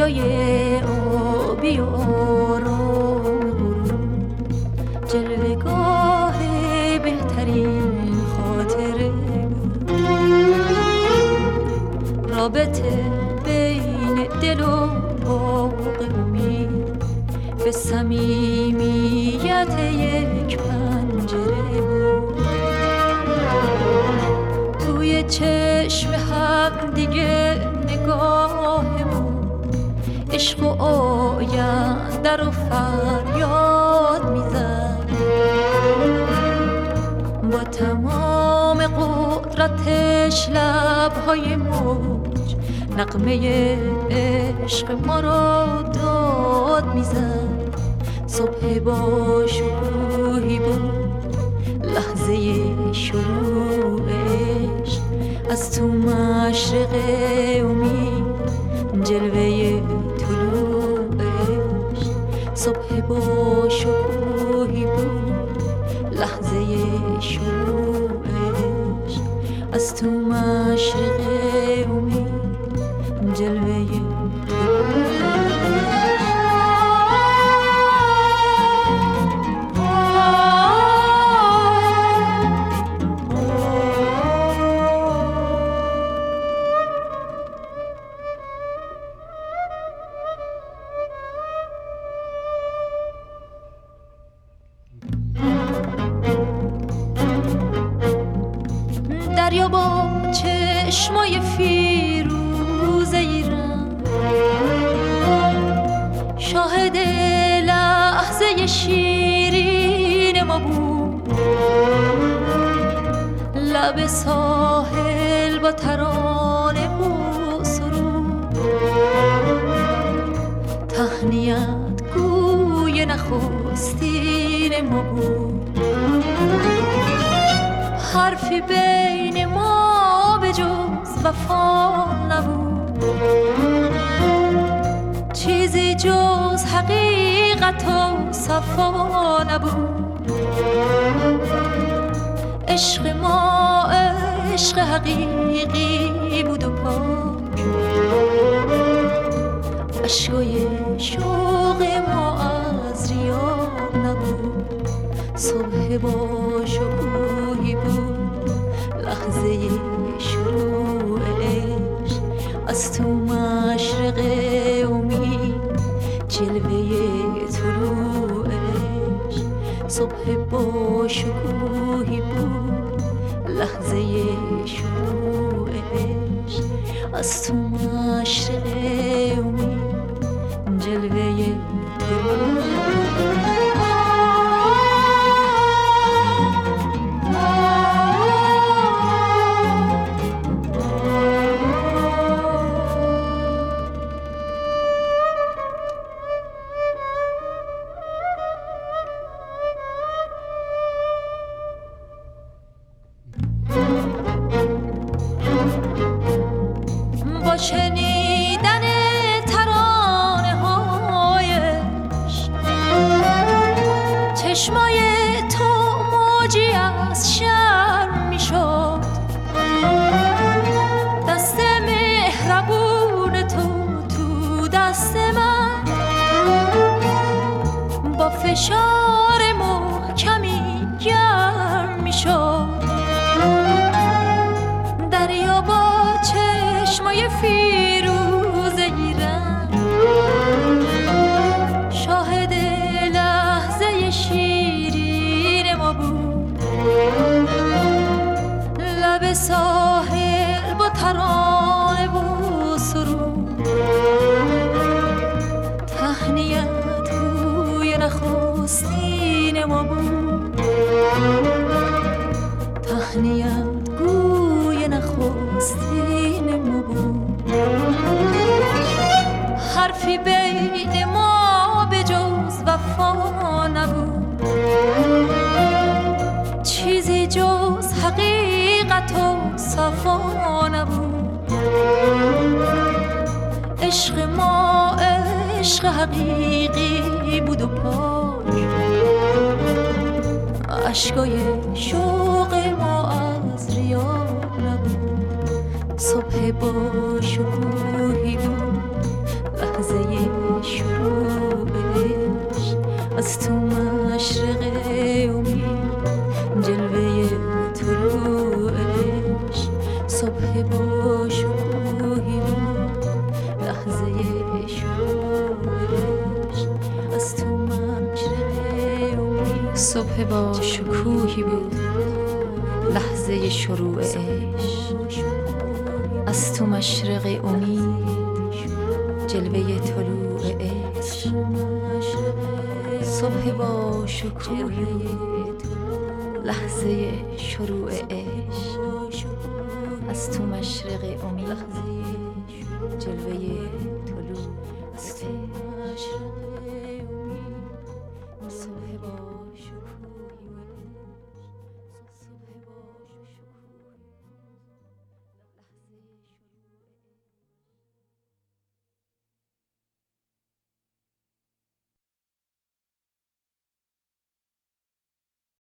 دریای آبی و آرام جلوه‌گاه بهترین خاطره بود. رابطه بین دل و باغ امید به صمیمیت یک پنجره بود. توی چشم هم دیگه نگاهمون عشق و آینده رو فریاد میزد. با تمام قدرتش لبهای موج نغمه عشق ما رو داد میزد. صبح با شکوهی بود لحظه شروعش، از تو مشرق امید جلوه طلوعش. صبح با شکوهی بود لحظه شروعش، از تو مشرق امید جلوه دریا با چشمای فیروزه ایران شاهد لحظه شیرین ما بود. لب ساحل با ترانه و سرود تهنیت گوی نخستین ما بود. حرفی بین ما به جز وفا نبود، چیزی جز حقیقت و صفا نبود. عشق ما عشق حقیقی بود و پاک، اشکای شوق ما از ریا نبود. صبح با شکوهی بود لحظه شروعش، از تو مشرق امید جلوه طلوعش. صبح با شکوهی بود لحظه شروعش، از تو مشرق امید جلوه طلوعش. با شنیدن ترانه هایش چشمای تو موجی از شرم می شد. دست مهربون تو دست من با فشار محکمی گرم می شد. دریا با چشمای فیروزه ایران شاهد لحظه شیرین ما بود. لب ساحل با ترانه و سرود تهنیت گوی نخستین ما بود. تهنیت گوی نخستین ما بود. حرفی بین ما به جز وفا نبود، چیزی جز حقیقت و صفا نبود. عشق ما عشق حقیقی بود و پاک، اشکای شوق ما از ریا نبود. صبح با شکوهی بود لحظه صبح با شکوهی بود لحظه شروع عشق، از تو مشرق امید جلوه طلوع عشق. صبح با شکوهی بود لحظه شروع عشق، از تو مشرق امید جلوه